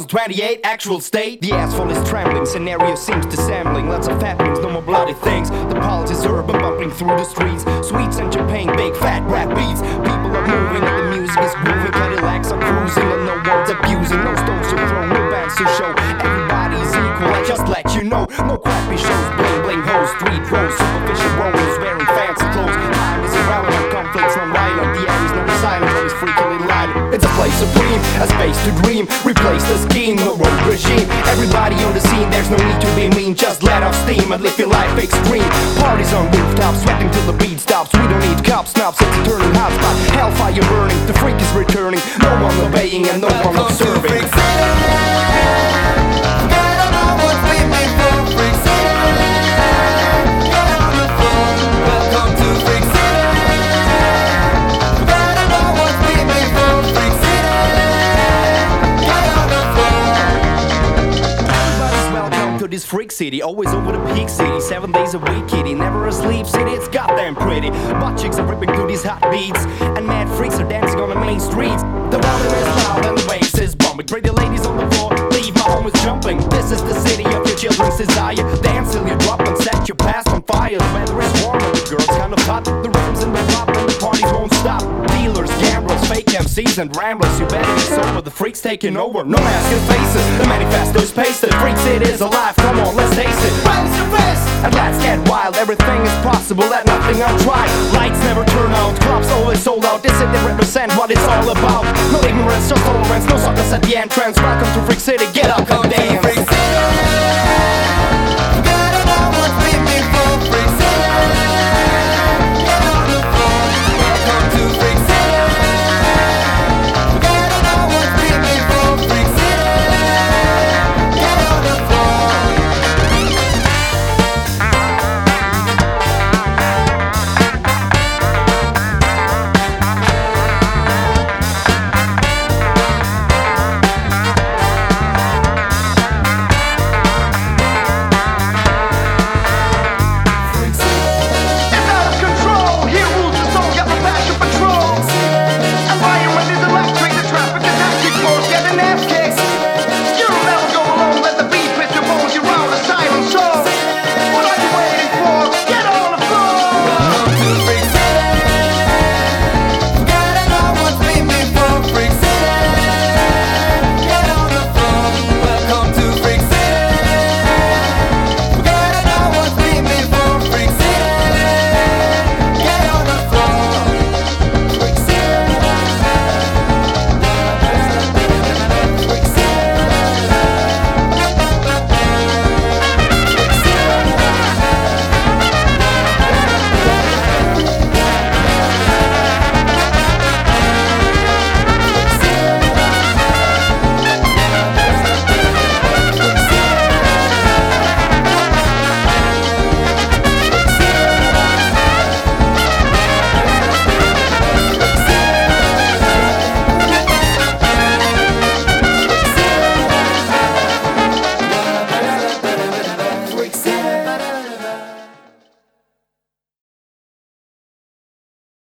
2028 actual state. The asphalt is trembling, scenario seems dissembling. Lots of happenings, no more bloody things. The politics urban, bumping through the streets. Sweets and champagne, big fat rap beats. People are moving and the music is grooving. Cadillacs are cruising and no one's abusing. No stones to throw, no bands to show. Everybody's equal, I just let you know. No crappy shows, bling bling hoes, street rows, superficial rollers wearing fancy clothes. Time is irrelevant, conflicts non-violent. The air is never silent, always freaking in line. It's a place supreme, a space to dream. Replace the scheme, no road regime. Everybody on the scene, there's no need to be mean. Just let off steam and live your life extreme. Parties on rooftops, sweating till the beat stops. We don't need cops, snobs, it's a turning hotspot. Hellfire burning, the freak is returning. No one obeying and no one observing. This freak city, always over the peak city. 7 days a week, kitty, never asleep city. It's goddamn pretty. Butt chicks are ripping through these hot beats, and mad freaks are dancing on the main streets. The volume is loud and the bass is bumping. Pretty ladies on the floor, leave my home is jumping. This is the city of your children's desire. Dance till you drop and set your past on fire. The weather is warm and the girls kind of hot. The rhythms in the pop and the parties won't stop. Dealers, gamblers, fake MCs and ramblers. You better be sober, the freaks taking over. No mask and faces, the manifesto is pasted. Freak City is alive, come on, let's taste it. Raise your fist and let's get wild. Everything is possible, let nothing untried. Lights never turn out, clubs always sold out. This city represent what it's all about. No ignorance, just tolerance, no suckers at the entrance. Welcome to Freak City, get up and dance.